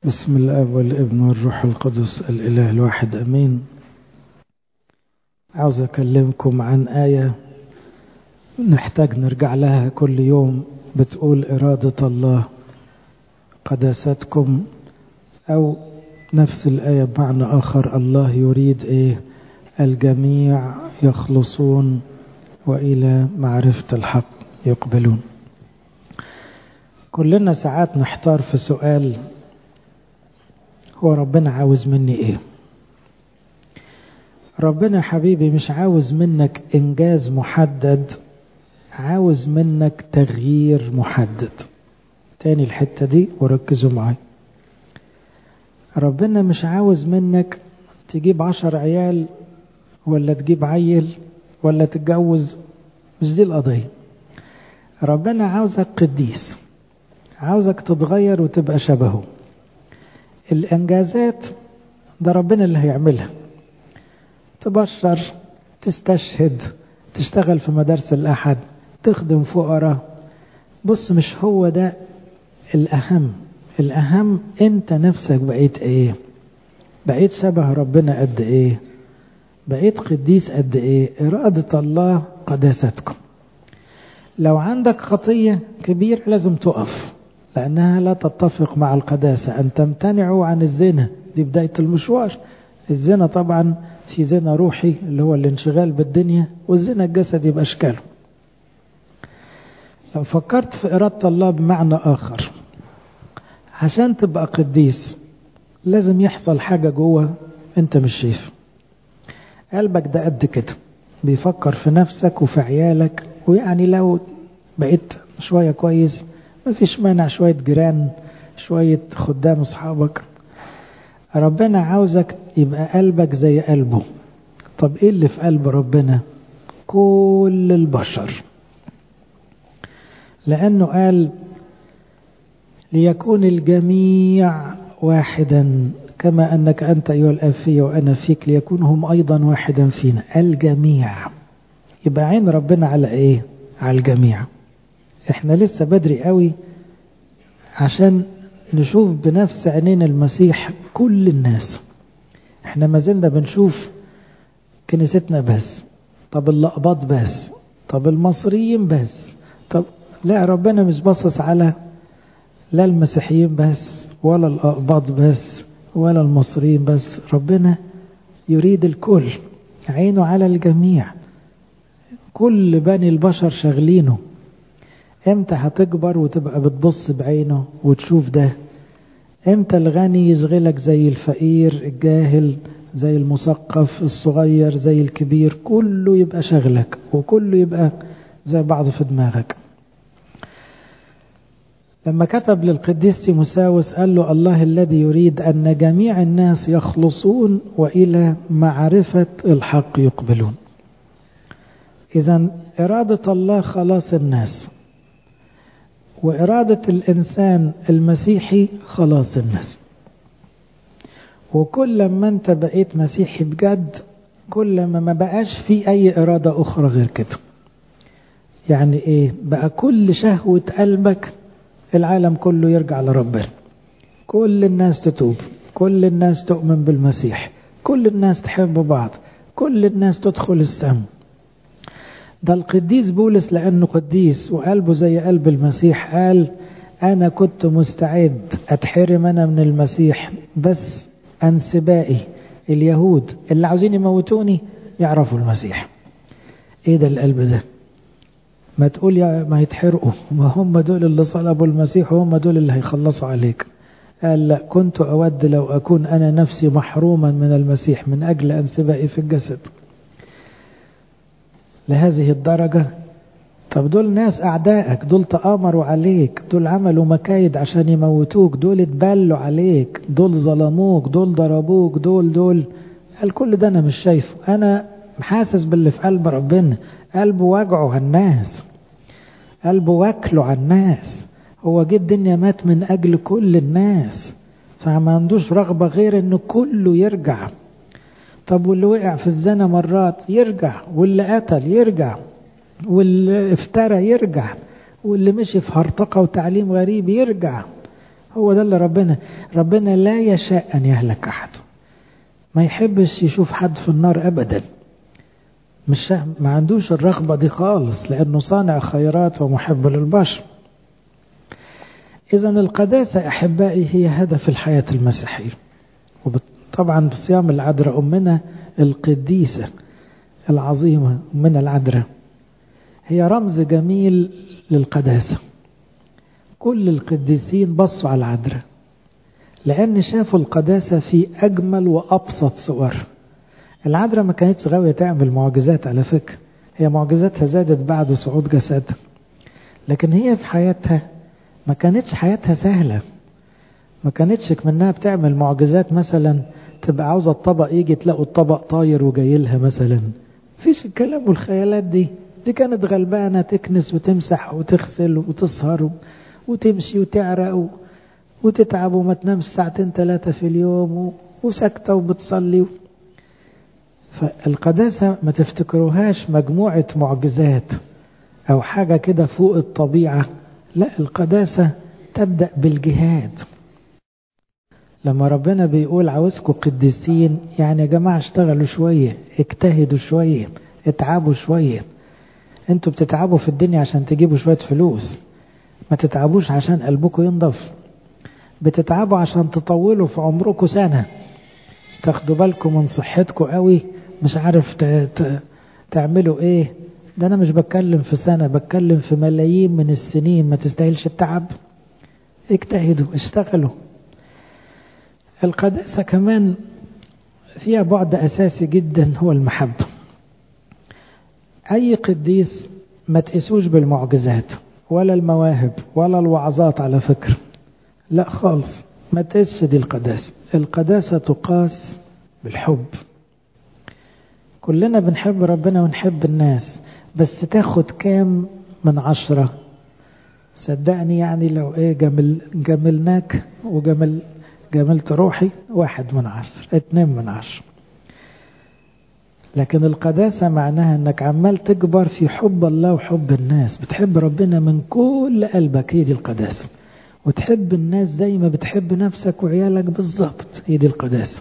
بسم الاب والابن والروح القدس الاله الواحد امين. عاوز اكلمكم عن آية نحتاج نرجع لها كل يوم، بتقول إرادة الله قداستكم، او نفس الآية بمعنى اخر، الله يريد الجميع يخلصون والى معرفة الحق يقبلون. كلنا ساعات نحتار في سؤال، هو ربنا عاوز مني ايه؟ ربنا حبيبي مش عاوز منك انجاز محدد، عاوز منك تغيير محدد. تاني الحتة دي وركزوا معي. ربنا مش عاوز منك تجيب 10 عيال ولا تجيب عيل ولا تتجوز، مش دي القضية. ربنا عاوزك قديس، عاوزك تتغير وتبقى شبهه. الانجازات ده ربنا اللي هيعملها، تبشر، تستشهد، تشتغل في مدارس الأحد، تخدم فقراء. بص، مش هو ده الأهم. الأهم انت نفسك بقيت ايه؟ بقيت شبه ربنا قد ايه؟ بقيت قديس قد ايه؟ إرادة الله قداستكم. لو عندك خطية كبيرة لازم تقف، لأنها لا تتفق مع القداسة. أن تمتنعوا عن الزنا، دي بداية المشوار. الزنا طبعا في زنا روحي اللي هو الانشغال بالدنيا، والزنا الجسدي بأشكاله. لو فكرت في إرادة الله بمعنى آخر، عشان تبقى قديس لازم يحصل حاجة جوه انت مش شايف. قلبك ده قد كده بيفكر في نفسك وفي عيالك، ويعني لو بقيت شوية كويس مفيش مانع شوية جيران، شوية خدام اصحابك. ربنا عاوزك يبقى قلبك زي قلبه. طب ايه اللي في قلب ربنا؟ كل البشر، لأنه قال ليكون الجميع واحدا كما أنك أنت أيها الآب في وأنا فيك ليكون هم أيضا واحدا فينا. الجميع، يبقى عين ربنا على إيه؟ على الجميع. إحنا لسه بدري قوي عشان نشوف بنفس عينين المسيح كل الناس. إحنا ما زلنا بنشوف كنيستنا بس، طب الأقباط بس، طب المصريين بس. طب لا، ربنا مش باصص على لا المسيحيين بس ولا الأقباط بس ولا المصريين بس. ربنا يريد الكل، عينه على الجميع. كل بني البشر شغلينه. امتى هتكبر وتبقى بتبص بعينه وتشوف ده؟ امتى الغني يشغلك زي الفقير، الجاهل زي المثقف، الصغير زي الكبير، كله يبقى شغلك وكله يبقى زي بعض في دماغك. لما كتب للقديس تيموثاوس قال له الله الذي يريد أن جميع الناس يخلصون وإلى معرفة الحق يقبلون. إذن إرادة الله خلاص الناس، وإرادة الإنسان المسيحي خلاص الناس. وكل ما أنت بقيت مسيحي بجد، كل ما بقاش في أي إرادة أخرى غير كده. يعني إيه؟ بقى كل شهوة قلبك العالم كله يرجع لربنا، كل الناس تتوب، كل الناس تؤمن بالمسيح، كل الناس تحب بعض، كل الناس تدخل السماء. ده القديس بولس لأنه قديس وقلبه زي قلب المسيح قال أنا كنت مستعد أتحرم أنا من المسيح، بس أنسبائي اليهود اللي عاوزين يموتوني يعرفوا المسيح. إيه ده القلب ده؟ ما تقول يا ما يتحرقوا، ما هم دول اللي صلبوا المسيح وهم دول اللي هيخلصوا عليك. قال لا، كنت أود لو أكون أنا نفسي محروما من المسيح من أجل أنسبائي في الجسد. لهذه الدرجة. طب دول ناس أعدائك، دول تآمروا عليك، دول عملوا مكايد عشان يموتوك، دول اتبلوا عليك، دول ظلموك، دول ضربوك، دول. قال كل ده أنا مش شايفه، أنا حاسس باللي في قلب ربنا. قلبه وجعه على الناس، قلبه واكله على الناس. هو جه الدنيا مات من أجل كل الناس، فما عندوش رغبة غير إنه كله يرجع. طب واللي وقع في الزنا مرات يرجع، واللي قتل يرجع، واللي افترى يرجع، واللي مشي في هرطقة وتعليم غريب يرجع. هو ده اللي ربنا لا يشاء أن يهلك أحد، ما يحبش يشوف حد في النار أبدا، ما عندوش الرغبة دي خالص، لأنه صانع خيرات ومحب للبشر. إذن القداسة أحبائي هي هدف الحياة المسيحية. وطبعا بصيام العذراء أمنا القديسة العظيمة أمنا العذراء هي رمز جميل للقداسة. كل القديسين بصوا على العذراء لأن شافوا القداسة في أجمل وأبسط صور. العذراء ما كانتش غاوية تعمل معجزات على فكرة، هي معجزاتها زادت بعد صعود جسدها، لكن هي في حياتها ما كانتش حياتها سهلة. ما كانتش منها بتعمل معجزات مثلا تبقى عاوزة الطبق يجي تلاقوا الطبق طاير وجاي لها مثلا، فيش الكلام والخيالات دي كانت غلبانة تكنس وتمسح وتغسل وتسهر وتمشي وتعرق وتتعب وما تنام 2-3 في اليوم وساكتة وبتصلي. فالقداسة ما تفتكروهاش مجموعة معجزات أو حاجة كده فوق الطبيعة، لا، القداسة تبدأ بالجهاد. لما ربنا بيقول عاوزكم قديسين، يعني يا جماعة اشتغلوا شوية، اجتهدوا شوية، اتعبوا شوية. انتوا بتتعبوا في الدنيا عشان تجيبوا شوية فلوس، ما تتعبوش عشان قلبكم ينضف، بتتعبوا عشان تطولوا في عمركم سنة، تاخدوا بالكم من صحتكم قوي، مش عارف تعملوا ايه. ده انا مش بتكلم في سنة، بتكلم في ملايين من السنين، ما تستاهلش التعب. اجتهدوا، اشتغلوا. القداسة كمان فيها بعد أساسي جدا، هو المحبة. أي قديس ما تقيسوش بالمعجزات ولا المواهب ولا الوعظات على فكرة، لا خالص، ما تقيسش دي القداسة. القداسة تقاس بالحب. كلنا بنحب ربنا ونحب الناس، بس تاخد كام من 10؟ صدقني يعني لو ايه جملناك جملت روحي 1 من 10، 2 من 10. لكن القداسة معناها انك عمال تكبر في حب الله وحب الناس، بتحب ربنا من كل قلبك، هي دي القداسة. وتحب الناس زي ما بتحب نفسك وعيالك بالظبط، هي دي القداسة.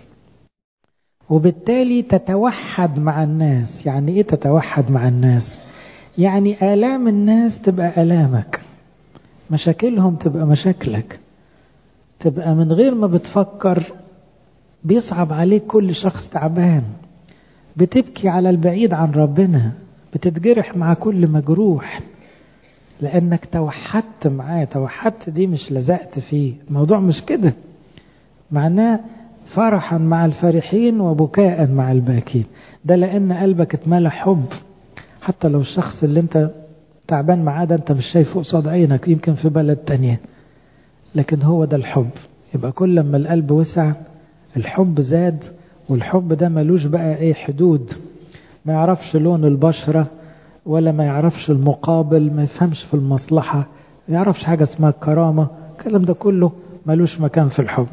وبالتالي تتوحد مع الناس. يعني ايه تتوحد مع الناس؟ يعني آلام الناس تبقى آلامك، مشاكلهم تبقى مشاكلك، تبقى من غير ما بتفكر بيصعب عليك كل شخص تعبان، بتبكي على البعيد عن ربنا، بتتجرح مع كل مجروح، لأنك توحدت معاه. توحدت دي مش لزقت فيه، الموضوع مش كده، معناه فرحا مع الفرحين وبكاء مع الباكين. ده لأن قلبك اتملى حب، حتى لو الشخص اللي انت تعبان معاه ده انت مش شايفه قصاد عينك، يمكن في بلد تانية، لكن هو ده الحب. يبقى كل لما القلب وسع الحب زاد. والحب ده ملوش بقى ايه حدود، ما يعرفش لون البشرة ولا ما يعرفش المقابل، ما يفهمش في المصلحة، ما يعرفش حاجة اسمها الكرامة، الكلام ده كله ملوش مكان في الحب.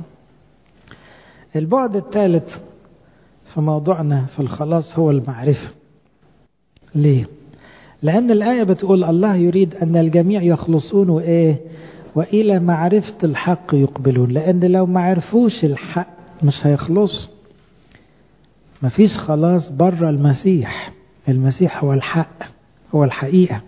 البعد الثالث في موضوعنا في الخلاص هو المعرفة. ليه؟ لأن الآية بتقول الله يريد أن الجميع يخلصون وإلى معرفة الحق يقبلون. لأن لو ما عرفوش الحق مش هيخلصوا. مفيش خلاص بره المسيح. المسيح هو الحق، هو الحقيقة.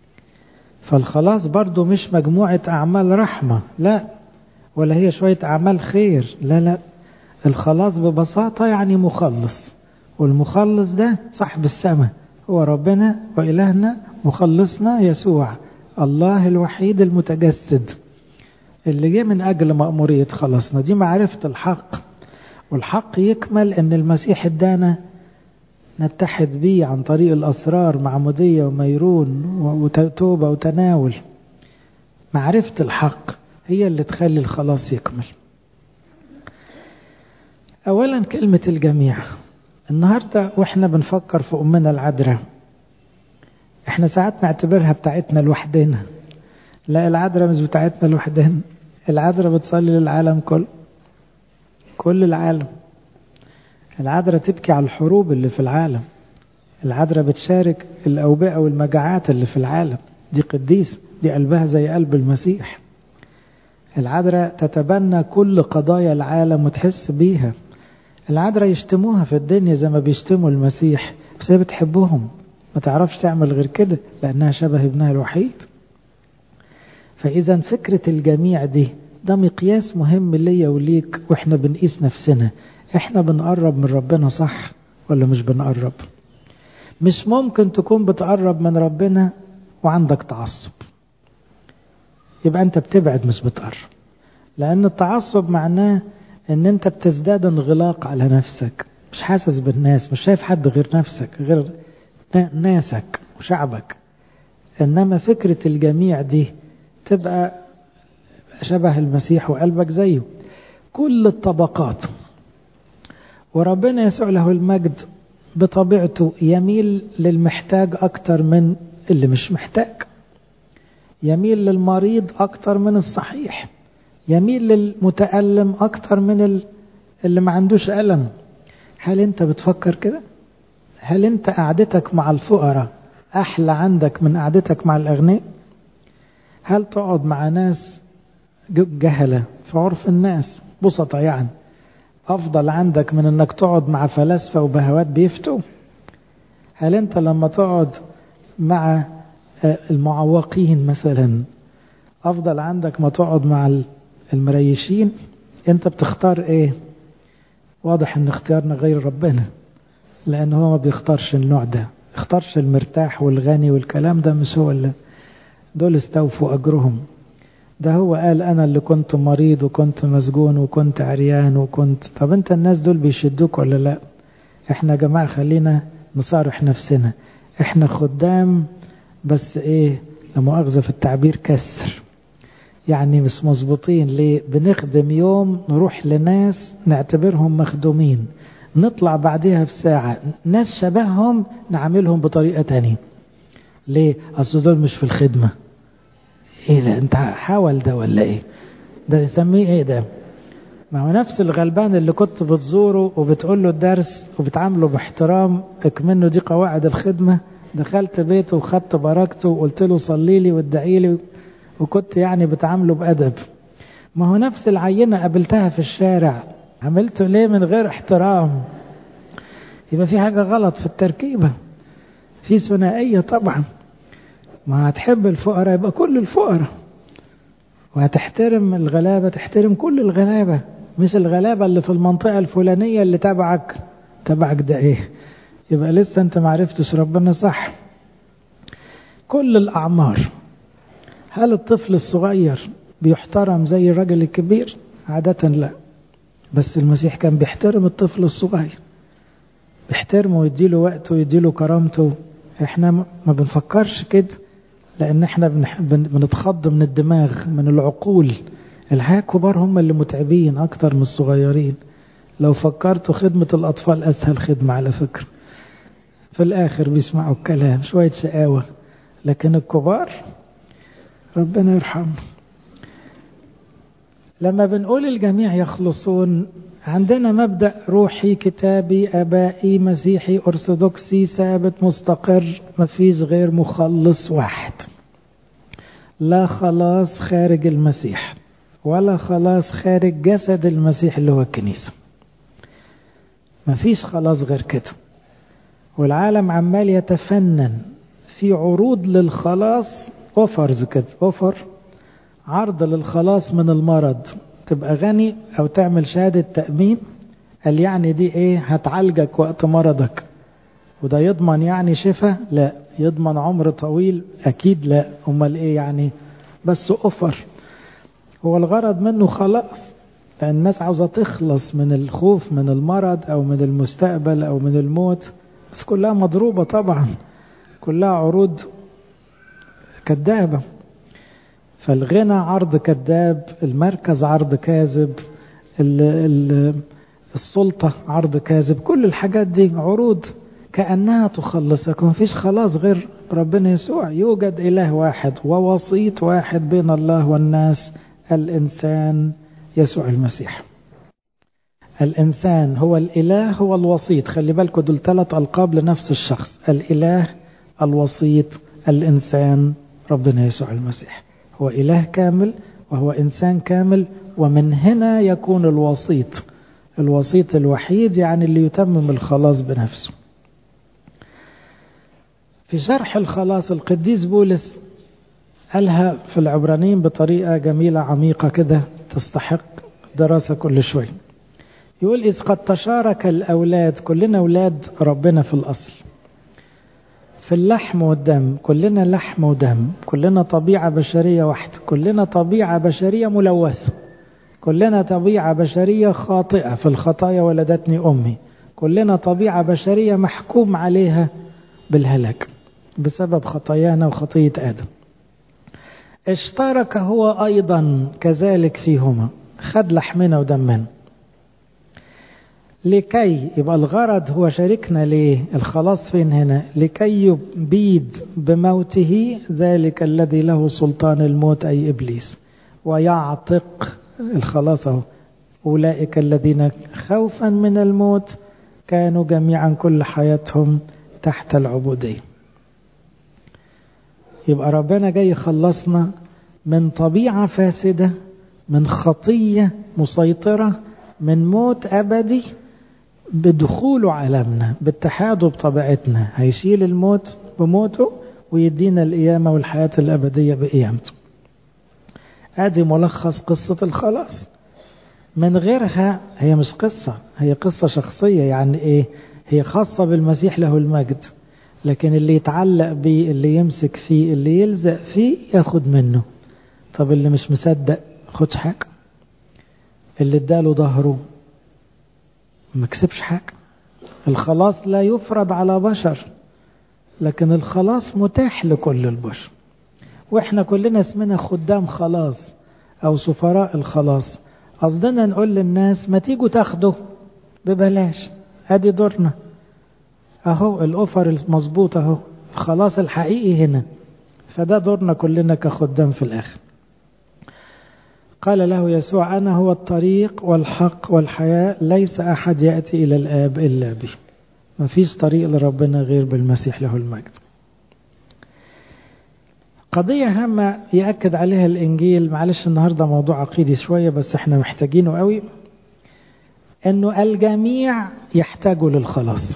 فالخلاص برضو مش مجموعة أعمال رحمة، لا، ولا هي شوية أعمال خير، لا. الخلاص ببساطة يعني مخلص، والمخلص ده صاحب السماء، هو ربنا وإلهنا مخلصنا يسوع، الله الوحيد المتجسد اللي جه من أجل مأمورية خلصنا. دي معرفة الحق. والحق يكمل أن المسيح ادانا نتحد به عن طريق الأسرار، معمودية وميرون وتوبة وتناول. معرفة الحق هي اللي تخلي الخلاص يكمل. أولا كلمة الجميع. النهاردة وإحنا بنفكر في أمنا العذراء، إحنا ساعات نعتبرها بتاعتنا لوحدنا. لا، العذراء مش بتاعتنا لوحدنا، العذراء بتصلي للعالم كل العالم. العذراء تبكي على الحروب اللي في العالم، العذراء بتشارك الأوبئة والمجاعات اللي في العالم. دي قديس، دي قلبها زي قلب المسيح. العذراء تتبنى كل قضايا العالم وتحس بيها. العذراء يشتموها في الدنيا زي ما بيشتموا المسيح، بس هي بتحبهم، ما تعرفش تعمل غير كده لأنها شبه ابنها الوحيد. فإذا فكرة الجميع دي ده مقياس مهم ليا وليك، وإحنا بنقيس نفسنا إحنا بنقرب من ربنا صح ولا مش بنقرب. مش ممكن تكون بتقرب من ربنا وعندك تعصب، يبقى أنت بتبعد مش بتقرب. لأن التعصب معناه أن أنت بتزداد انغلاق على نفسك، مش حاسس بالناس، مش شايف حد غير نفسك غير ناسك وشعبك. إنما فكرة الجميع دي تبقى شبه المسيح وقلبك زيه، كل الطبقات. وربنا يسوع له المجد بطبيعته يميل للمحتاج أكتر من اللي مش محتاج، يميل للمريض أكتر من الصحيح، يميل للمتألم أكتر من اللي ما عندوش ألم. هل أنت بتفكر كده؟ هل أنت قعدتك مع الفقراء أحلى عندك من قعدتك مع الأغنياء؟ هل تقعد مع ناس جهلة في عرف الناس بسطة يعني أفضل عندك من أنك تقعد مع فلاسفة وبهوات بيفتوا؟ هل أنت لما تقعد مع المعوقين مثلا أفضل عندك ما تقعد مع المريشين؟ أنت بتختار إيه؟ واضح أن اختيارنا غير ربنا، لأنه هو ما بيختارش النوع ده، اختارش المرتاح والغني والكلام ده، مش هو اللي دول استوفوا أجرهم. ده هو قال أنا اللي كنت مريض وكنت مسجون وكنت عريان وكنت. طب أنت الناس دول بيشدوك ولا لا؟ احنا يا جماعة خلينا نصارح نفسنا، احنا خدام بس ايه لمؤاخذة في التعبير كسر، يعني مش مظبوطين. ليه؟ بنخدم يوم نروح لناس نعتبرهم مخدومين، نطلع بعدها بساعة ناس شبههم نعملهم بطريقة تانية. ليه؟ أصل دول مش في الخدمة. ايه ده؟ انت حاول ده ولا ايه؟ ده يسميه ايه ده؟ ما هو نفس الغلبان اللي كنت بتزوره وبتقول له الدرس وبتعامله باحترام اكمنه دي قواعد الخدمة، دخلت بيته وخدت بركته وقلت له صلي لي وادعي لي وكنت يعني بتعامله بأدب. ما هو نفس العينة قابلتها في الشارع عملته ليه من غير احترام؟ يبقى في حاجة غلط في التركيبة، في ثنائية طبعا. ما هتحب الفقراء يبقى كل الفقراء، وهتحترم الغلابة تحترم كل الغلابة، مش الغلابة اللي في المنطقة الفلانية اللي تبعك ده ايه؟ يبقى لسه انت معرفتش ربنا صح. كل الأعمار. هل الطفل الصغير بيحترم زي الرجل الكبير؟ عادة لا، بس المسيح كان بيحترم الطفل الصغير، بيحترمه ويديله وقته ويديله كرامته. احنا ما بنفكرش كده، لأن احنا بنتخض من الدماغ من العقول. الحقيقة الكبار هم اللي متعبين أكتر من الصغيرين. لو فكرتوا خدمة الأطفال أسهل خدمة على فكرة، في الآخر بيسمعوا الكلام شوية شقاوة، لكن الكبار ربنا يرحمه. لما بنقول الجميع يخلصون عندنا مبدأ روحي كتابي أبائي مسيحي أرثوذكسي ثابت مستقر، مفيش غير مخلص واحد. لا خلاص خارج المسيح ولا خلاص خارج جسد المسيح اللي هو الكنيسة، مفيش خلاص غير كده. والعالم عمال يتفنن في عروض للخلاص، اوفرز كده، اوفر عرض للخلاص من المرض، تبقى غني او تعمل شهادة تأمين، قال يعني دي ايه هتعالجك وقت مرضك، وده يضمن يعني شفاء؟ لا. يضمن عمر طويل؟ اكيد لا. امال ايه يعني؟ بس اوفر. هو الغرض منه خلاص، لان الناس عاوزة تخلص من الخوف من المرض او من المستقبل او من الموت، بس كلها مضروبة طبعا، كلها عروض كذابة. فالغنى عرض كذاب، المركز عرض كاذب، السلطة عرض كاذب، كل الحاجات دي عروض كأنها تخلصك. ما فيش خلاص غير ربنا يسوع. يوجد إله واحد ووسيط واحد بين الله والناس، الإنسان يسوع المسيح. الإنسان هو الإله هو الوسيط. خلي بالكم دول 3 ألقاب لنفس الشخص، الإله الوسيط الإنسان ربنا يسوع المسيح. هو إله كامل وهو إنسان كامل. ومن هنا يكون الوسيط الوحيد، يعني اللي يتمم الخلاص بنفسه. في شرح الخلاص القديس بولس قالها في العبرانيين بطريقة جميلة عميقة كده تستحق دراسة كل شوي. يقول إذ قد تشارك الأولاد، كلنا أولاد ربنا في الأصل، في اللحم والدم، كلنا لحم ودم، كلنا طبيعة بشرية واحدة، كلنا طبيعة بشرية ملوثة، كلنا طبيعة بشرية خاطئة، في الخطايا ولدتني أمي، كلنا طبيعة بشرية محكوم عليها بالهلاك بسبب خطايانا وخطية آدم. اشترك هو أيضا كذلك فيهما، خد لحمنا ودمنا، لكي يبقى الغرض هو شاركنا. ليه الخلاص فين هنا؟ لكي يبيد بموته ذلك الذي له سلطان الموت أي إبليس، ويعتق الخلاص اهو أولئك الذين خوفا من الموت كانوا جميعا كل حياتهم تحت العبودية. يبقى ربنا جاي يخلصنا من طبيعة فاسدة، من خطية مسيطرة، من موت أبدي بدخوله عالمنا، باتحاده بطبيعتنا. هيشيل الموت بموته ويدينا القيامة والحياة الأبدية بقيامته. ادي ملخص قصة الخلاص. من غيرها هي مش قصة، هي قصة شخصية. يعني ايه؟ هي خاصة بالمسيح له المجد، لكن اللي يتعلق بيه، اللي يمسك فيه، اللي يلزق فيه ياخد منه. طب اللي مش مصدق خدش حاجة، اللي اداله ظهره ما كسبش حاجة. الخلاص لا يفرض على بشر، لكن الخلاص متاح لكل البشر، واحنا كلنا اسمنا خدام خلاص او سفراء الخلاص. قصدنا نقول للناس ما تيجوا تاخدوا ببلاش، ادي دورنا اهو، الاوفر المظبوط اهو، الخلاص الحقيقي هنا. فده دورنا كلنا كخدام في الاخر. قال له يسوع أنا هو الطريق والحق والحياة، ليس أحد يأتي إلى الآب إلا بي. ما فيش طريق لربنا غير بالمسيح له المجد. قضية هامة يأكد عليها الإنجيل، معلش النهاردة موضوع عقيدي شوية بس احنا محتاجينه قوي، أنه الجميع يحتاجوا للخلاص.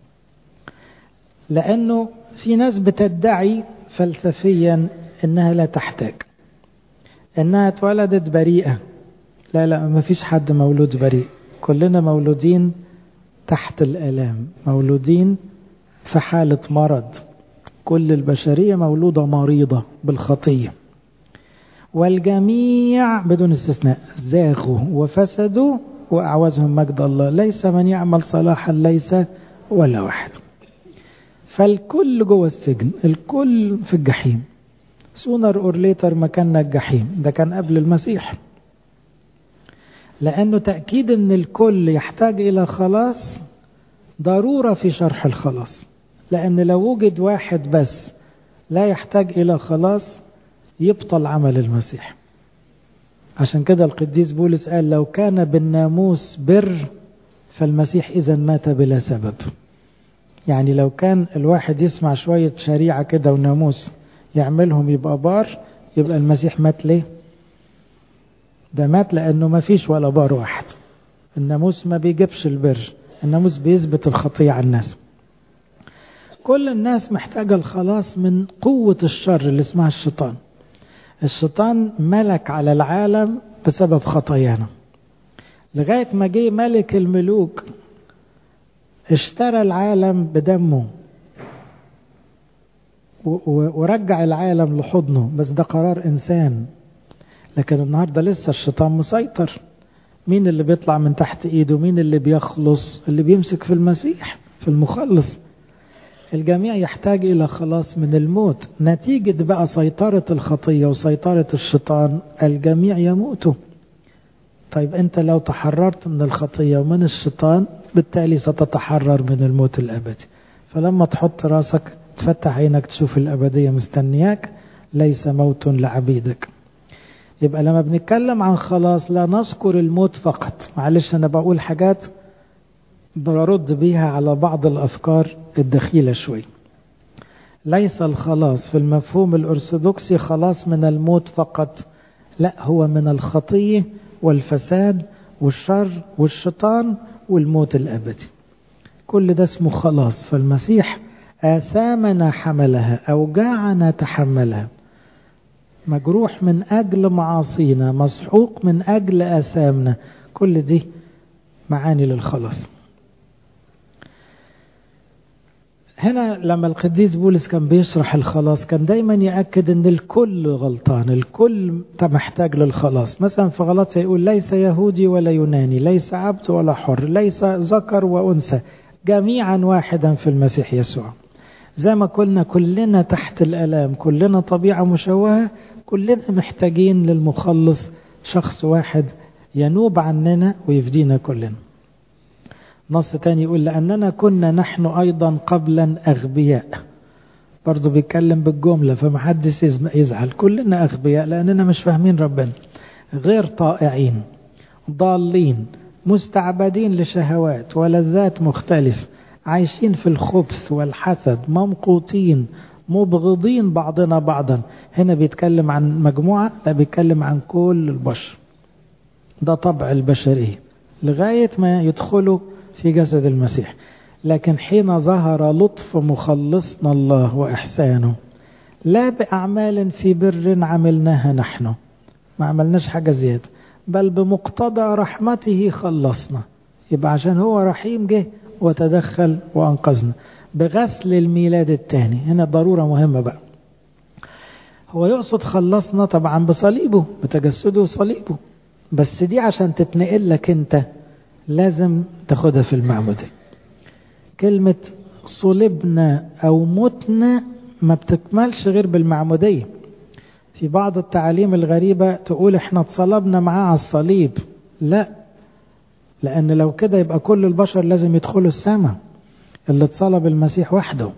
لأنه في ناس بتدعي فلسفيا أنها لا تحتاج، انها اتولدت بريئة. لا ما فيش حد مولود بريء، كلنا مولودين تحت الآلام، مولودين في حالة مرض. كل البشرية مولودة مريضة بالخطية، والجميع بدون استثناء زاغوا وفسدوا وأعوزهم مجد الله. ليس من يعمل صلاحا، ليس ولا واحد. فالكل جوه السجن، الكل في الجحيم. سونر اور ليتر مكاننا الجحيم. ده كان قبل المسيح. لأنه تأكيد أن الكل يحتاج إلى خلاص ضرورة في شرح الخلاص. لأن لو وجد واحد بس لا يحتاج إلى خلاص يبطل عمل المسيح. عشان كده القديس بولس قال لو كان بالناموس بر فالمسيح إذا مات بلا سبب. يعني لو كان الواحد يسمع شوية شريعة كده وناموس يعملهم يبقى بار، يبقى المسيح مات ليه؟ ده مات لأنه ما فيش ولا بار واحد. الناموس ما بيجيبش البر، الناموس بيثبت الخطية على الناس. كل الناس محتاجة الخلاص من قوة الشر اللي اسمها الشيطان. الشيطان ملك على العالم بسبب خطايانا، لغاية ما جه ملك الملوك اشترى العالم بدمه ورجع العالم لحضنه، بس ده قرار إنسان. لكن النهاردة لسه الشيطان مسيطر. مين اللي بيطلع من تحت إيده؟ مين اللي بيخلص؟ اللي بيمسك في المسيح، في المخلص. الجميع يحتاج إلى خلاص من الموت. نتيجة بقى سيطرة الخطية وسيطرة الشيطان الجميع يموتوا. طيب أنت لو تحررت من الخطية ومن الشيطان بالتالي ستتحرر من الموت الأبدي. فلما تحط راسك تفتح عينك تشوف الأبدية مستنياك، ليس موت لعبيدك. يبقى لما بنتكلم عن خلاص لا نذكر الموت فقط. معلش أنا بقول حاجات برد بيها على بعض الأفكار الدخيلة شوي. ليس الخلاص في المفهوم الأرثوذكسي خلاص من الموت فقط، لا، هو من الخطية والفساد والشر والشيطان والموت الأبدي. كل ده اسمه خلاص. فالمسيح آثامنا حملها، أوجاعنا تحملها، مجروح من أجل معاصينا، مسحوق من أجل آثامنا. كل دي معاني للخلاص. هنا لما القديس بولس كان بيشرح الخلاص كان دايما يأكد ان الكل غلطان، الكل محتاج للخلاص. مثلا في غلطية يقول ليس يهودي ولا يوناني، ليس عبد ولا حر، ليس ذكر وأنثى، جميعا واحدا في المسيح يسوع. زي ما قلنا كلنا تحت الآلام، كلنا طبيعة مشوهة، كلنا محتاجين للمخلص، شخص واحد ينوب عننا ويفدينا كلنا. نص تاني يقول لأننا كنا نحن أيضا قبلا أغبياء. برضو بيتكلم بالجملة فمحدش يزعل، كلنا أغبياء لأننا مش فاهمين ربنا، غير طائعين، ضالين، مستعبدين لشهوات ولذات مختلف، عايشين في الخبث والحسد، ممقوتين، مبغضين بعضنا بعضا. هنا بيتكلم عن مجموعة، لا بيتكلم عن كل البشر. ده طبع البشرية لغاية ما يدخلوا في جسد المسيح. لكن حين ظهر لطف مخلصنا الله وإحسانه، لا بأعمال في بر عملناها نحن، ما عملناش حاجة زيادة، بل بمقتضى رحمته خلصنا. يبقى عشان هو رحيم جه وتدخل وأنقذنا بغسل الميلاد الثاني. هنا ضرورة مهمة بقى، هو يقصد خلصنا طبعا بصليبه، بتجسده وصليبه، بس دي عشان تتنقل لك انت لازم تاخدها في المعمودية. كلمة صلبنا أو متنا ما بتكملش غير بالمعمودية. في بعض التعاليم الغريبة تقول احنا اتصلبنا معاه على الصليب، لا، لأن لو كده يبقى كل البشر لازم يدخلوا السماء، اللي اتصلب المسيح وحده.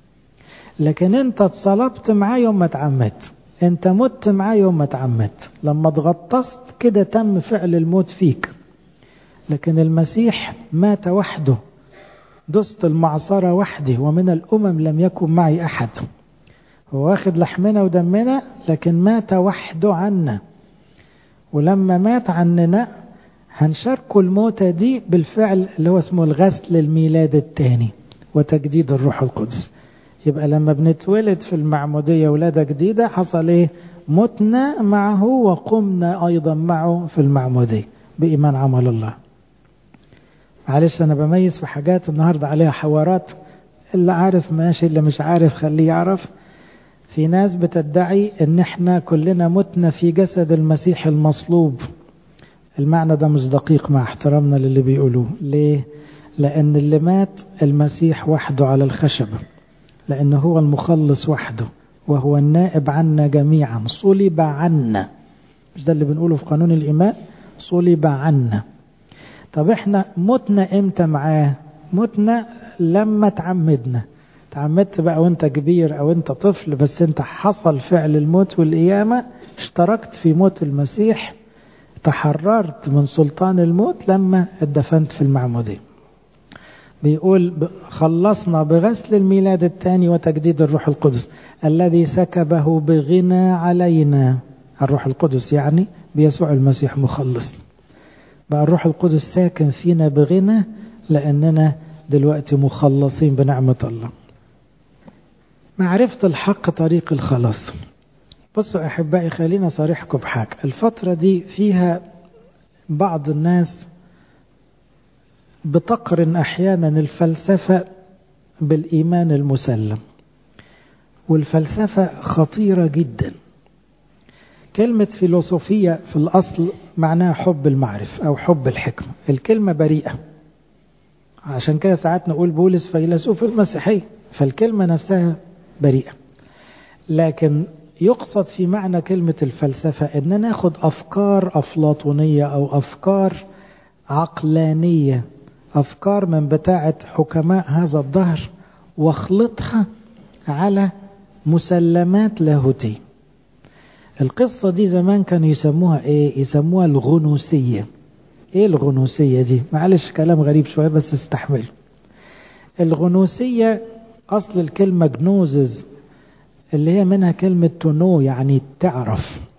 لكن انت اتصلبت معاه يوم ما اتعمدت، انت مت معاه يوم ما اتعمدت، لما اتغطست كده تم فعل الموت فيك. لكن المسيح مات وحده، دست المعصرة وحدي، ومن الأمم لم يكن معي أحد. هو واخد لحمنا ودمنا لكن مات وحده عنا، ولما مات عننا هنشاركوا الموتة دي بالفعل اللي هو اسمه الغسل الميلاد الثاني وتجديد الروح القدس. يبقى لما بنتولد في المعمودية ولادة جديدة حصل ايه؟ متنا معه وقمنا أيضا معه في المعمودية بإيمان عمل الله. معلش أنا بميز في حاجات النهاردة عليها حوارات، اللي عارف ماشي، اللي مش عارف خليه يعرف. في ناس بتدعي ان احنا كلنا متنا في جسد المسيح المصلوب. المعنى ده مش دقيق مع احترامنا للي بيقولوه. ليه؟ لأن اللي مات المسيح وحده على الخشبة، لأنه هو المخلص وحده وهو النائب عنا جميعا، صلب عنا. مش ده اللي بنقوله في قانون الإيمان؟ صلب عنا. طب احنا متنا امتى معاه؟ متنا لما تعمدنا. تعمدت بقى وانت كبير او انت طفل، بس انت حصل فعل الموت والقيامة، اشتركت في موت المسيح، تحررت من سلطان الموت لما اتدفنت في المعمودية. بيقول خلصنا بغسل الميلاد الثاني وتجديد الروح القدس الذي سكبه بغنى علينا. الروح القدس يعني بيسوع المسيح مخلص. بقى الروح القدس ساكن فينا بغنى لأننا دلوقتي مخلصين بنعمة الله. معرفة الحق طريق الخلاص. بصوا أحبائي، خلينا صريحكم بحاجة. الفترة دي فيها بعض الناس بتقرن أحيانا الفلسفة بالإيمان المسلم، والفلسفة خطيرة جدا. كلمة فيلسوفية في الأصل معناها حب المعرفة أو حب الحكمة. الكلمة بريئة، عشان كده ساعات نقول بولس فيلسوف المسيحية، فالكلمة نفسها بريئة. لكن يقصد في معنى كلمة الفلسفة أن ناخد أفكار أفلاطونية أو أفكار عقلانية، أفكار من بتاعة حكماء هذا الدهر، واخلطها على مسلمات لاهوتية. القصة دي زمان كانوا يسموها إيه؟ يسموها الغنوسية. إيه الغنوسية دي؟ معلش كلام غريب شوية بس استحمله. الغنوسية أصل الكلمة جنوزز، اللي هي منها كلمة تنو يعني تعرف.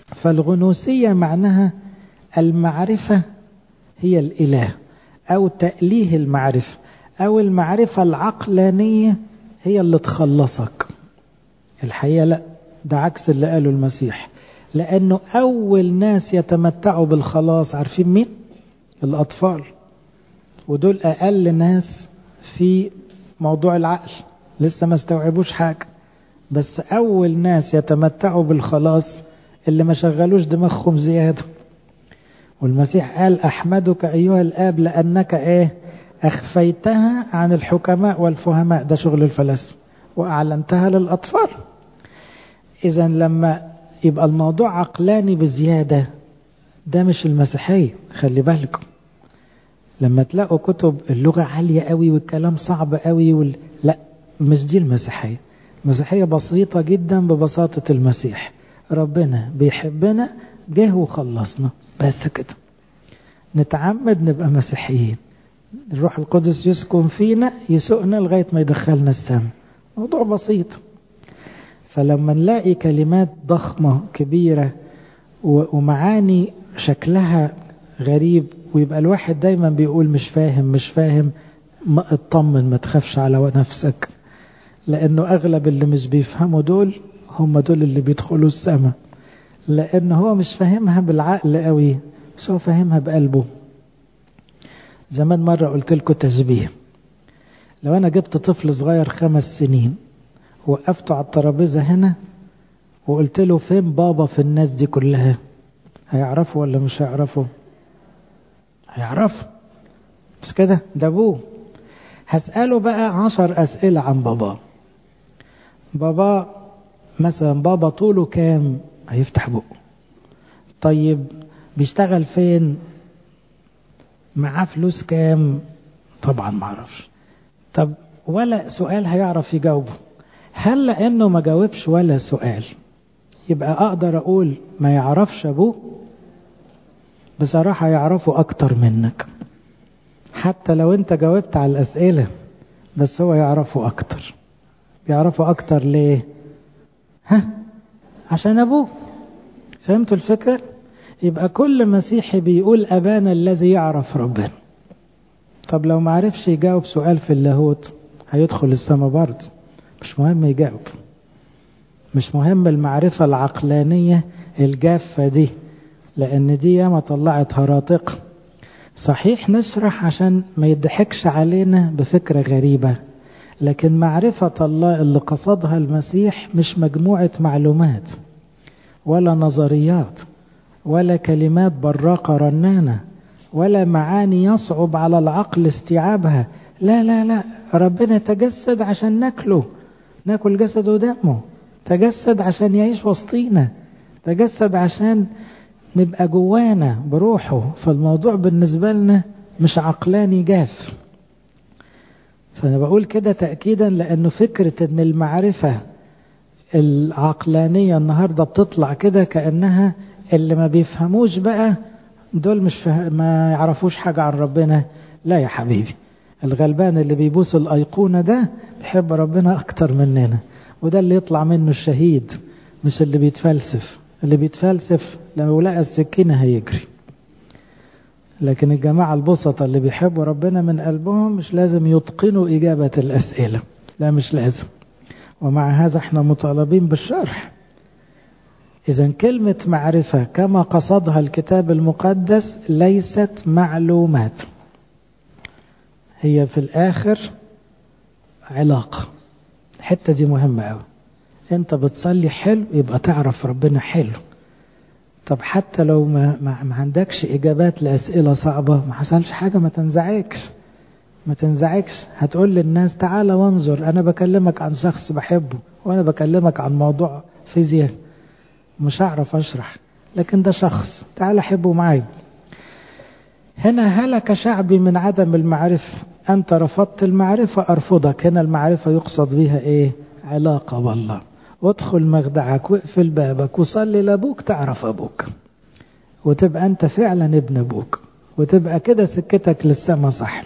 فالغنوسية معناها المعرفة هي الإله، أو تأليه المعرفة، أو المعرفة العقلانية هي اللي تخلصك. الحقيقة لا، ده عكس اللي قاله المسيح، لأنه أول ناس يتمتعوا بالخلاص عارفين مين؟ الأطفال، ودول أقل ناس في موضوع العقل، لسه ما استوعبوش حاجة. بس أول ناس يتمتعوا بالخلاص اللي ما شغلوش دماغهم زيادة. والمسيح قال أحمدك أيها الآب لأنك أخفيتها عن الحكماء والفهماء، ده شغل الفلاسفة، وأعلنتها للأطفال. إذا لما يبقى الموضوع عقلاني بزيادة ده مش المسيحية، خلي بالكم. لما تلاقوا كتب اللغة عالية قوي والكلام صعب قوي لا، مش دي المسيحية. المسيحية بسيطة جدا ببساطة المسيح، ربنا بيحبنا جه وخلصنا بس كده. نتعمد نبقى مسيحيين، الروح القدس يسكن فينا يسوقنا لغاية ما يدخلنا السماء. موضوع بسيط. فلما نلاقي كلمات ضخمة كبيرة ومعاني شكلها غريب، ويبقى الواحد دايما بيقول مش فاهم مش فاهم، ما اطمن، ما تخافش على نفسك، لأنه أغلب اللي مش بيفهموا دول هم دول اللي بيدخلوا السماء، لأن هو مش فاهمها بالعقل قوي، بس هو فاهمها بقلبه. زمان مرة قلت لكم تشبيه، لو أنا جبت طفل صغير 5 سنين وقفته على الترابيزة هنا وقلت له فين بابا في الناس دي كلها، هيعرفوا ولا مش هيعرفوا؟ هيعرفوا، بس كده ده أبوه. هسأله بقى 10 أسئلة عن بابا مثلا، بابا طوله كام؟ هيفتح بقه. طيب بيشتغل فين؟ معاه فلوس كام؟ طبعا ما عرفش. طب ولا سؤال هيعرف يجاوبه. هل لأنه ما جاوبش ولا سؤال يبقى أقدر أقول ما يعرفش أبوه؟ بصراحة يعرفه أكتر منك، حتى لو أنت جاوبت على الأسئلة، بس هو يعرفه أكتر. يعرفه أكتر ليه؟ عشان أبوه. فهمتوا الفكرة؟ يبقى كل مسيحي بيقول أبانا الذي يعرف ربنا. طب لو ما عرفش يجاوب سؤال في اللاهوت هيدخل السماء برضه، مش مهم يجاوب. مش مهم المعرفة العقلانية الجافة دي، لأن دي ياما طلعت هراطقة. صحيح نشرح عشان ما يضحكش علينا بفكرة غريبة، لكن معرفة الله اللي قصدها المسيح مش مجموعة معلومات ولا نظريات ولا كلمات براقة رنانة ولا معاني يصعب على العقل استيعابها. لا لا لا، ربنا تجسد عشان ناكل جسده ودمه، تجسد عشان يعيش وسطينا، تجسد عشان نبقى جوانا بروحه. فالموضوع بالنسبة لنا مش عقلاني جاف. فأنا بقول كده تأكيدا، لأنه فكرة أن المعرفة العقلانية النهاردة بتطلع كده كأنها اللي ما بيفهموش بقى دول ما يعرفوش حاجة عن ربنا. لا يا حبيبي، الغلبان اللي بيبوس الأيقونة ده بيحب ربنا أكتر مننا، وده اللي يطلع منه الشهيد، مش اللي بيتفلسف. اللي بيتفلسف لو لقى السكينة هيجري. لكن الجماعة البسطة اللي بيحبوا ربنا من قلبهم مش لازم يتقنوا إجابة الأسئلة، لا مش لازم. ومع هذا احنا مطالبين بالشرح. إذن كلمة معرفة كما قصدها الكتاب المقدس ليست معلومات، هي في الآخر علاقة. الحتة دي مهمة أوي. انت بتصلي حلو يبقى تعرف ربنا حلو. طب حتى لو ما عندكش إجابات لأسئلة صعبة، ما حصلش حاجة، ما تنزعجش. هتقول للناس تعالى وانظر، أنا بكلمك عن شخص بحبه، وأنا بكلمك عن موضوع فيزياء مش هعرف أشرح، لكن ده شخص، تعالى حبه معايا. هنا هلك شعبي من عدم المعرفة، أنت رفضت المعرفة أرفضك. هنا المعرفة يقصد بها علاقة بالله. وادخل مخدعك واقفل بابك وصلي لأبوك، تعرف أبوك وتبقى أنت فعلا ابن أبوك، وتبقى كده سكتك للسما صح.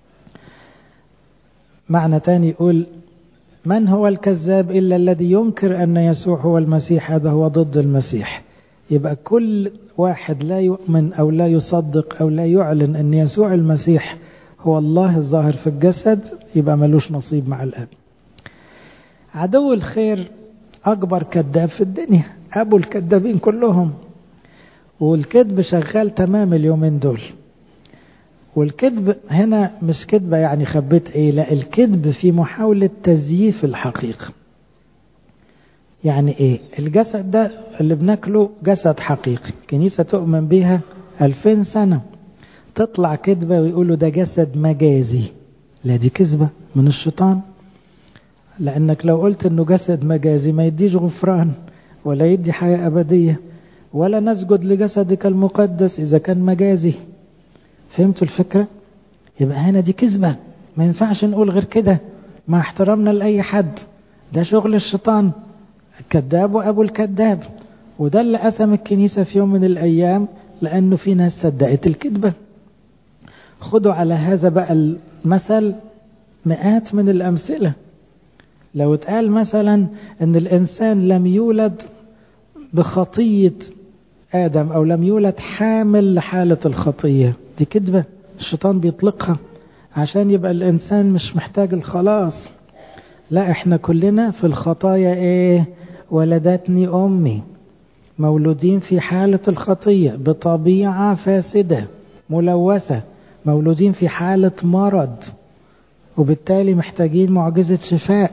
معنى تاني يقول من هو الكذاب إلا الذي ينكر أن يسوع هو المسيح، هذا هو ضد المسيح. يبقى كل واحد لا يؤمن أو لا يصدق أو لا يعلن أن يسوع المسيح هو الله الظاهر في الجسد يبقى ملوش نصيب مع الآب. عدو الخير أكبر كذاب في الدنيا، أبو الكذابين كلهم، والكذب شغال تمام اليومين دول. والكذب هنا مش كذبة يعني خبيت ايه، لا، الكذب في محاولة تزييف الحقيقة. يعني ايه؟ الجسد ده اللي بناكله جسد حقيقي، كنيسة تؤمن بيها 2000 سنة، تطلع كذبة ويقولوا ده جسد مجازي. لا، دي كذبة من الشيطان، لأنك لو قلت انه جسد مجازي ما يديش غفران ولا يدي حياة أبدية، ولا نسجد لجسدك المقدس إذا كان مجازي. فهمتوا الفكرة؟ يبقى هنا دي كذبة، ما ينفعش نقول غير كده مع احترامنا لأي حد. ده شغل الشيطان، الكذاب وأبو الكذاب. وده اللي قسم الكنيسة في يوم من الأيام، لأنه في ناس صدقت الكذبة. خدوا على هذا بقى المثل مئات من الأمثلة. لو اتقال مثلا أن الإنسان لم يولد بخطية آدم أو لم يولد حامل لحالة الخطية، دي كذبة الشيطان بيطلقها عشان يبقى الإنسان مش محتاج الخلاص. لا، احنا كلنا في الخطايا ايه؟ ولدتني أمي، مولودين في حالة الخطية بطبيعة فاسدة ملوثة، مولودين في حالة مرض، وبالتالي محتاجين معجزة شفاء.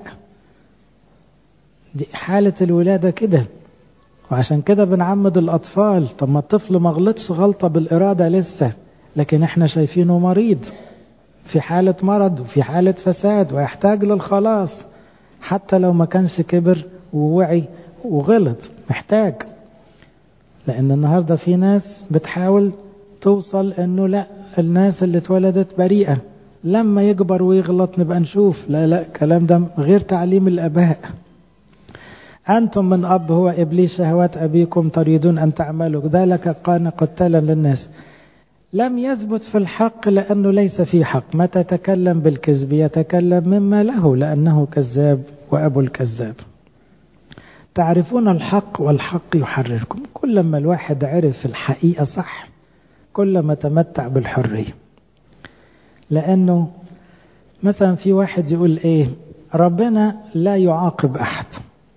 دي حالة الولادة كده. وعشان كده بنعمد الأطفال. طب ما الطفل ما غلطش غلطة بالإرادة لسه، لكن احنا شايفينه مريض في حالة مرض وفي حالة فساد ويحتاج للخلاص، حتى لو ما كانش كبر ووعي وغلط، محتاج. لأن النهاردة في ناس بتحاول توصل انه لا، الناس اللي اتولدت بريئة، لما يكبر ويغلط نبقى نشوف. لا لا، الكلام ده غير تعليم الآباء. أنتم من أب هو إبليس شهوات أبيكم تريدون أن تعملوا ذلك كان قتالا للناس. لم يثبت في الحق لأنه ليس في حق. متى تكلم بالكذب يتكلم مما له، لأنه كذاب وأبو الكذاب. تعرفون الحق والحق يحرركم. كلما الواحد عرف الحقيقة صح كلما تمتع بالحرية. لأنه مثلا في واحد يقول ايه، ربنا لا يعاقب أحد،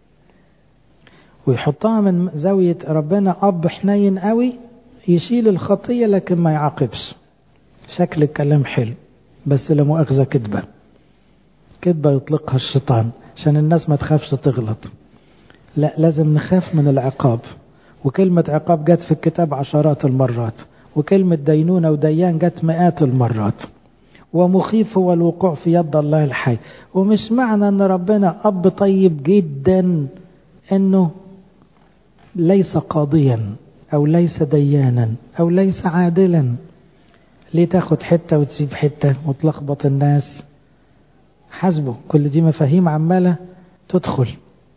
ويحطها من زاوية ربنا أب حنين قوي يشيل الخطية لكن ما يعاقبش. شكل الكلام حلو، بس لا مؤاخذة كذبة. كذبة يطلقها الشيطان عشان الناس ما تخافش تغلط. لا، لازم نخاف من العقاب. وكلمة عقاب جت في الكتاب عشرات المرات، وكلمة دينونة وديان جت مئات المرات. ومخيف هو الوقوع في يد الله الحي. ومش معنى ان ربنا أب طيب جدا انه ليس قاضيا أو ليس ديانا أو ليس عادلا. ليه تاخد حتة وتسيب حتة وتلخبط الناس؟ حسبه. كل دي مفاهيم عمالة تدخل.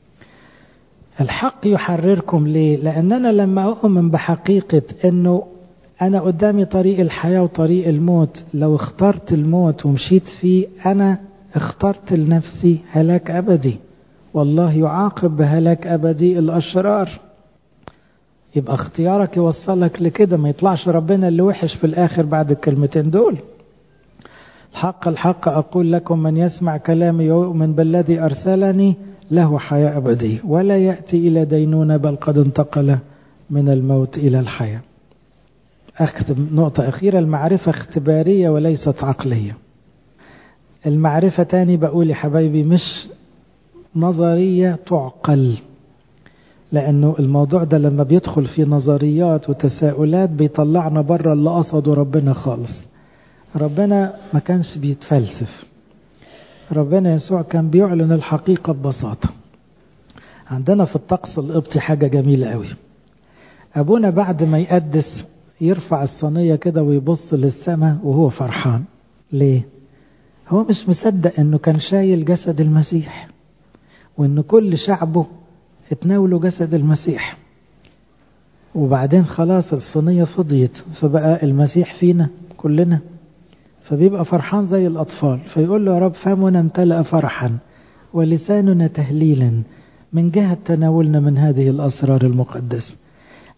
الحق يحرركم. ليه؟ لأننا لما أؤمن بحقيقة أنه أنا قدامي طريق الحياة وطريق الموت، لو اخترت الموت ومشيت فيه أنا اخترت لنفسي هلاك أبدي، والله يعاقب بهلاك أبدي الأشرار. يبقى اختيارك يوصلك لكده، ما يطلعش ربنا اللي وحش في الآخر بعد الكلمتين دول. الحق الحق أقول لكم من يسمع كلامي يؤمن بالذي أرسلني له حياة أبدية ولا يأتي إلى دينونة بل قد انتقل من الموت إلى الحياة. أختم نقطة أخيرة. المعرفة اختبارية وليست عقلية. المعرفة تاني بقول يا حبايبي مش نظرية تعقل، لأنه الموضوع ده لما بيدخل في نظريات وتساؤلات بيطلعنا بره اللي قصده ربنا خالص. ربنا ما كانش بيتفلسف. ربنا يسوع كان بيعلن الحقيقة ببساطة. عندنا في الطقس القبطي حاجة جميلة قوي. أبونا بعد ما يقدس يرفع الصينية كده ويبص للسماء وهو فرحان. ليه؟ هو مش مصدق أنه كان شايل جسد المسيح، وأن كل شعبه اتناولوا جسد المسيح، وبعدين خلاص الصينية فضيت فبقى المسيح فينا كلنا، فبيبقى فرحان زي الأطفال. فيقول له يا رب فمنا امتلأ فرحا ولساننا تهليلا من جهة تناولنا من هذه الأسرار المقدسة.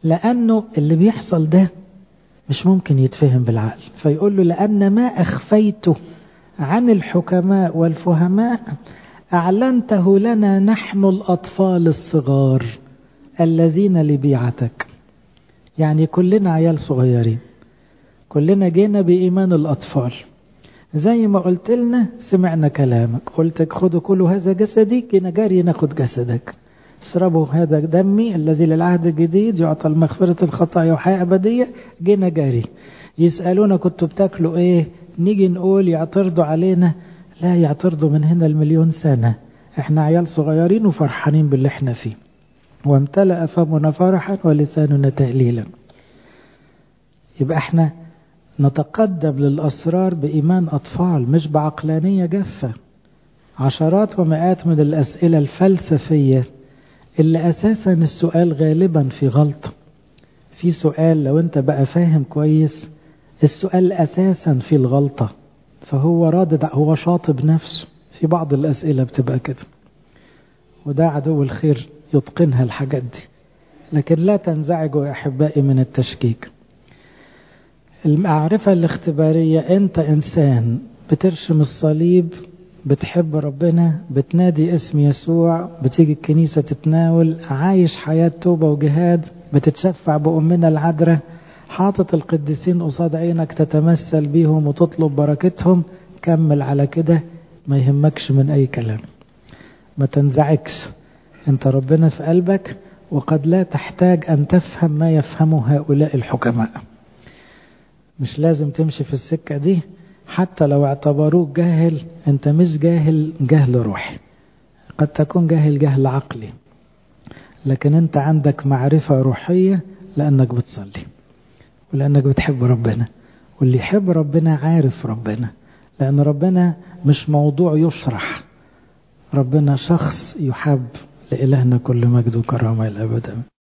لأنه اللي بيحصل ده مش ممكن يتفهم بالعقل. فيقول له لأن ما أخفيته عن الحكماء والفهماء أعلنته لنا نحن الأطفال الصغار الذين لبيعتك. يعني كلنا عيال صغيرين، كلنا جينا بإيمان الأطفال. زي ما قلت لنا سمعنا كلامك، قلتك خذوا كلوا هذا جسدي، جينا جاري ناخد جسدك. اشربوا هذا دمي الذي للعهد الجديد يعطى المغفرة الخطايا وحياة أبدية، جينا جاري. يسألونا كنتوا بتاكلوا ايه، نيجي نقول يعترضوا علينا، لا يعترضوا من هنا المليون سنة، احنا عيال صغيرين وفرحانين باللي احنا فيه. وامتلأ فمنا فرحا ولساننا تهليلا. يبقى احنا نتقدم للأسرار بإيمان أطفال مش بعقلانية جافة. عشرات ومئات من الأسئلة الفلسفية اللي أساسا السؤال غالبا في غلط. في سؤال لو انت بقى فاهم كويس السؤال أساسا في الغلطة، فهو رادد، هو شاطب نفسه. في بعض الأسئلة بتبقى كده، وده عدو الخير يتقنها الحاجات دي. لكن لا تنزعجوا يا أحبائي من التشكيك. المعرفة الاختبارية، انت انسان بترشم الصليب، بتحب ربنا، بتنادي اسم يسوع، بتيجي الكنيسة تتناول، عايش حياة توبة وجهاد، بتتشفع بأمنا العذراء، حاطط القديسين قصاد عينك تتمثل بيهم وتطلب بركتهم. كمل على كده، ما يهمكش من أي كلام، ما تنزعكش. انت ربنا في قلبك، وقد لا تحتاج أن تفهم ما يفهمه هؤلاء الحكماء. مش لازم تمشي في السكة دي. حتى لو اعتبروك جاهل، انت مش جاهل جهل روحي، قد تكون جاهل جهل عقلي، لكن انت عندك معرفة روحية لأنك بتصلي ولأنك بتحب ربنا. واللي يحب ربنا عارف ربنا، لأن ربنا مش موضوع يشرح، ربنا شخص يحب. لإلهنا كل مجد وكرامة الأبد.